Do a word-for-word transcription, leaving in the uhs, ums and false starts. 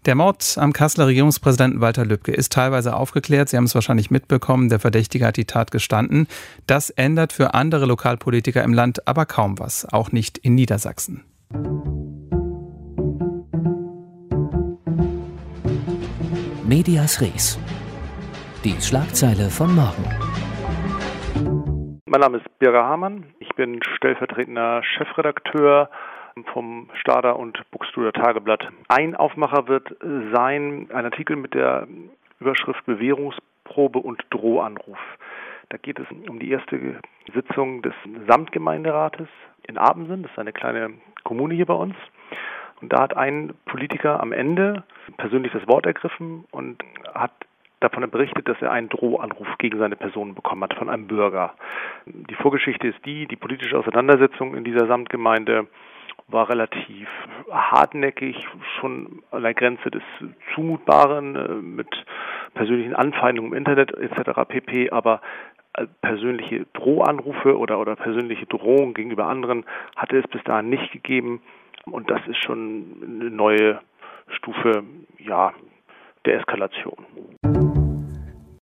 Der Mord am Kasseler Regierungspräsidenten Walter Lübcke ist teilweise aufgeklärt. Sie haben es wahrscheinlich mitbekommen, der Verdächtige hat die Tat gestanden. Das ändert für andere Lokalpolitiker im Land aber kaum was, auch nicht in Niedersachsen. Medias Res. Die Schlagzeile von morgen. Mein Name ist Birger Hamann. Ich bin stellvertretender Chefredakteur vom Stader und Buxtehuder Tageblatt. Ein Aufmacher wird sein, ein Artikel mit der Überschrift Bewährungsprobe und Drohanruf. Da geht es um die erste Sitzung des Samtgemeinderates in Abensen. Das ist eine kleine Kommune hier bei uns. Und da hat ein Politiker am Ende persönlich das Wort ergriffen und hat davon berichtet, dass er einen Drohanruf gegen seine Person bekommen hat von einem Bürger. Die Vorgeschichte ist die, die politische Auseinandersetzung in dieser Samtgemeinde war relativ hartnäckig, schon an der Grenze des Zumutbaren, mit persönlichen Anfeindungen im Internet et cetera pp., aber persönliche Drohanrufe oder, oder persönliche Drohungen gegenüber anderen hatte es bis dahin nicht gegeben. Und das ist schon eine neue Stufe, ja, der Eskalation.